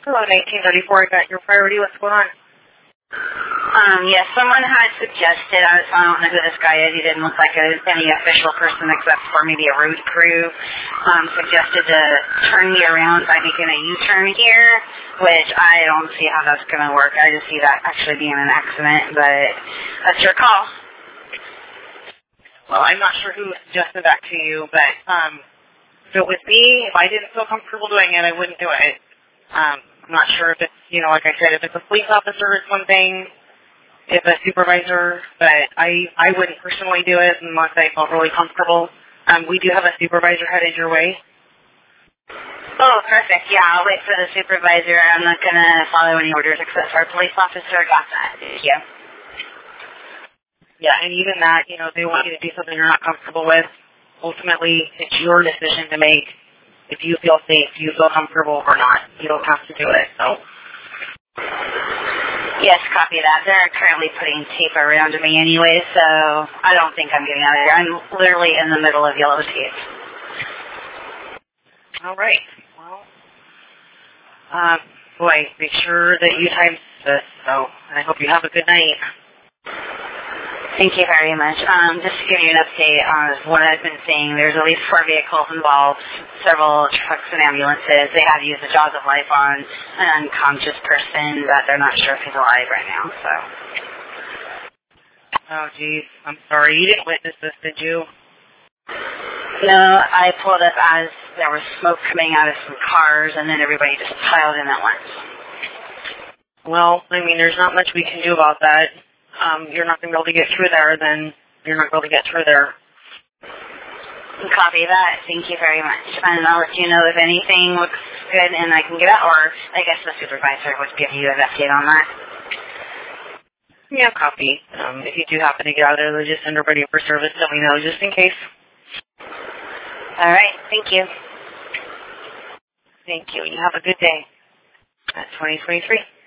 Hello, 1934. I got your priority. What's going on? Yes, someone had suggested, I don't know who this guy is, he didn't look like any official person except for maybe a road crew, suggested to turn me around by making a U-turn here, which I don't see how that's going to work. I just see that actually being an accident, but that's your call. Well, I'm not sure who suggested that to you, but if it was me, if I didn't feel comfortable doing it, I wouldn't do it. I'm not sure if it's, like I said, if it's a police officer, it's one thing, if a supervisor, but I wouldn't personally do it unless I felt really comfortable. We do have a supervisor headed your way. Oh, perfect. Yeah, I'll wait for the supervisor. I'm not going to follow any orders except for a police officer. Got that. Thank you. Yeah, and even that, they want you to do something you're not comfortable with. Ultimately, it's your decision to make. If you feel safe, you feel comfortable or not. You don't have to do it, so. Yes, copy that. They're currently putting tape around me anyway, so I don't think I'm getting out of here. I'm literally in the middle of yellow tape. All right. Well, boy, make sure that you time this, so I hope you have a good night. Thank you very much. Just to give you an update on what I've been seeing, there's at least 4 vehicles involved, several trucks and ambulances. They have used the jaws of life on an unconscious person, but they're not sure if he's alive right now, so. Oh, geez. I'm sorry. You didn't witness this, did you? No, I pulled up as there was smoke coming out of some cars, and then everybody just piled in at once. Well, there's not much we can do about that. You're not going to be able to get through there, then you're not going to be able to get through there. Copy that. Thank you very much. And I'll let you know if anything looks good and I can get out, or I guess the supervisor would give you an update on that. Yeah, copy. If you do happen to get out of there, just send everybody for service, let me know, just in case. All right. Thank you. Thank you. You have a good day. At 2023.